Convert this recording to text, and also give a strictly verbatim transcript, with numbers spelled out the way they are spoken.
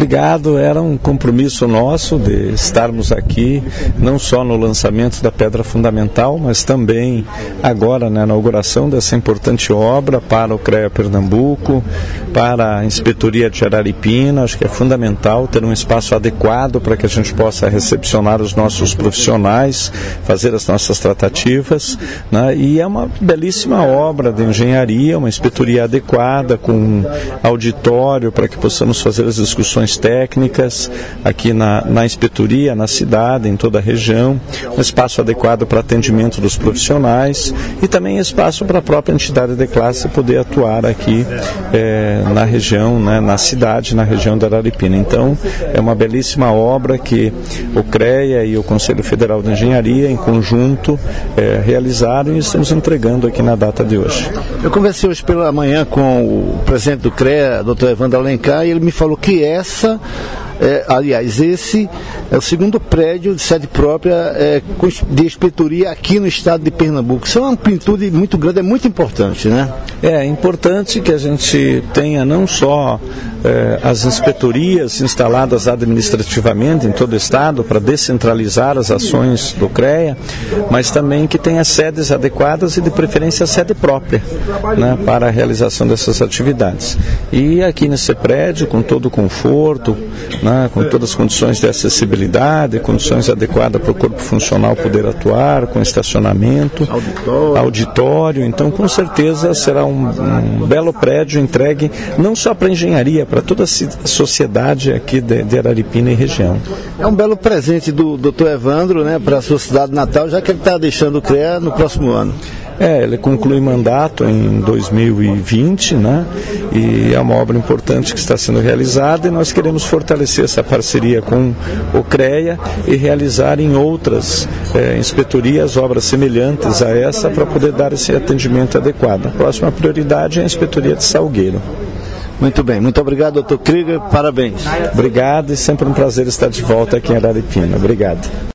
obrigado. Era um compromisso nosso de estarmos aqui, não só no lançamento da pedra fundamental, mas também agora na inauguração dessa importante obra para o CREA Pernambuco, para a Inspetoria de Araripina. Acho que é fundamental ter um espaço adequado para que a gente possa recepcionar os nossos profissionais, fazer as nossas tratativas, né? E é uma belíssima obra de engenharia, uma inspetoria adequada, com auditório para que possamos fazer as discussões técnicas aqui na, na inspetoria, na cidade, em toda a região, um espaço adequado para atendimento dos profissionais e também espaço para a própria entidade de classe poder atuar aqui é, na região, né, na cidade, na região da Araripina. Então, é uma belíssima obra que o CREA e o Conselho Federal de Engenharia, em conjunto, é, realizaram e estamos entregando aqui na data de hoje. Eu conversei hoje pela manhã com o presidente do CREA, doutor Evandro Alencar, e ele me falou que essa, é, aliás, esse é o segundo prédio de sede própria é, de inspetoria aqui no estado de Pernambuco. Isso é uma amplitude muito grande, é muito importante, né? É importante que a gente tenha não só é, as inspetorias instaladas administrativamente em todo o estado para descentralizar as ações do CREA, mas também que tenha sedes adequadas e de preferência sede própria, né, para a realização dessas atividades. E aqui nesse prédio, com todo o conforto, né, com todas as condições de acessibilidade, condições adequadas para o corpo funcional poder atuar, com estacionamento, auditório, auditório. Então, com certeza, será um, um belo prédio entregue não só para a engenharia, para toda a sociedade aqui de, de Araripina e região. É um belo presente do doutor Evandro, né, para a sua cidade natal, já que ele está deixando o CREA no próximo ano. É, ele conclui mandato em dois mil e vinte, né? E é uma obra importante que está sendo realizada e nós queremos fortalecer essa parceria com o CREA e realizar em outras é, inspetorias obras semelhantes a essa para poder dar esse atendimento adequado. A próxima prioridade é a inspetoria de Salgueiro. Muito bem, muito obrigado, doutor Krieger, parabéns. Obrigado e sempre um prazer estar de volta aqui em Araripina. Obrigado.